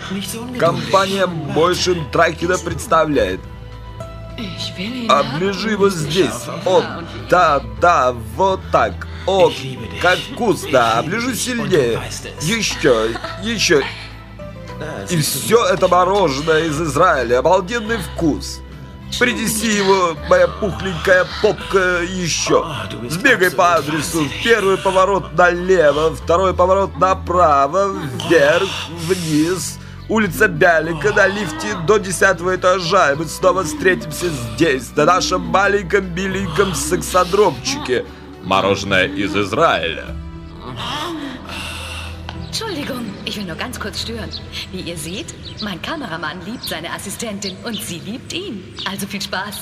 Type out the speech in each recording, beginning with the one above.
Компания Motion Tracking представляет. Оближи его здесь. О, да, вот так. О, как вкусно. Оближи сильнее. Еще. И все это мороженое из Израиля. Обалденный вкус. Принеси его, моя пухленькая попка, еще. Сбегай по адресу. Первый поворот налево, второй поворот направо, вверх, вниз. Улица Бялика на лифте до 10-го этажа. И мы снова встретимся здесь, на нашем маленьком миленьком сексодромчике. Мороженое из Израиля. Entschuldigung, ich will nur ganz kurz stören. Wie ihr seht, mein Kameramann liebt seine Assistentin und sie liebt ihn. Also viel Spaß.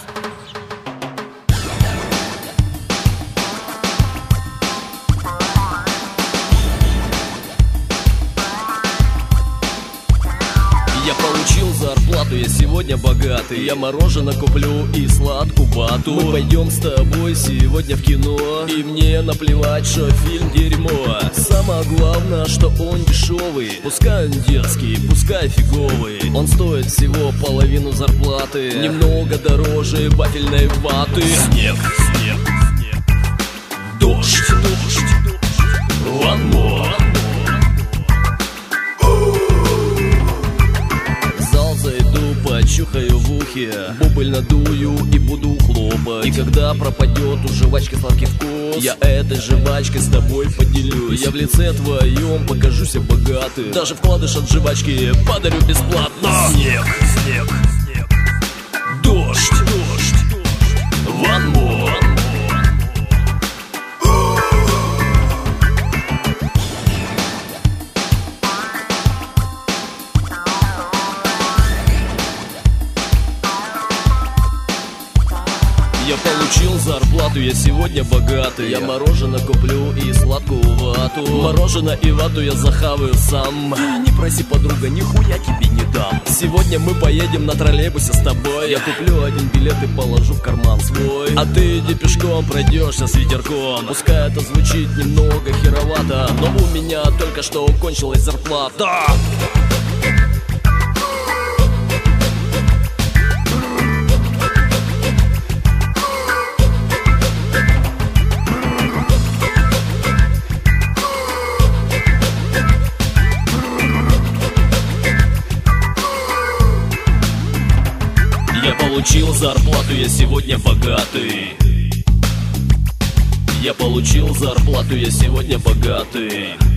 Я получил зарплату, я сегодня богатый. Я мороженое куплю и сладкую вату. Мы пойдем с тобой сегодня в кино, и мне наплевать, что фильм дерьмо. Самое главное, что он дешевый. Пускай он детский, пускай фиговый. Он стоит всего половину зарплаты. Немного дороже вафельной ваты. Снег, дождь, one more. Чухаю в ухе, бубль надую и буду хлопать. И когда пропадет у жвачки сладкий вкус, я этой жвачкой с тобой поделюсь. Я в лице твоем покажусь богатым. Даже вкладыш от жвачки подарю бесплатно. Снег, дождь, one more. Я получил зарплату, я сегодня богатый. Я мороженое куплю и сладкую вату. Мороженое и вату я захаваю сам. Не проси, подруга, нихуя тебе не дам. Сегодня мы поедем на троллейбусе с тобой. Я куплю один билет и положу в карман свой. А ты иди пешком, пройдешься с ветерком. Пускай это звучит немного херовато, но у меня только что кончилась зарплата. Я получил зарплату, я сегодня богатый. Я получил зарплату, я сегодня богатый.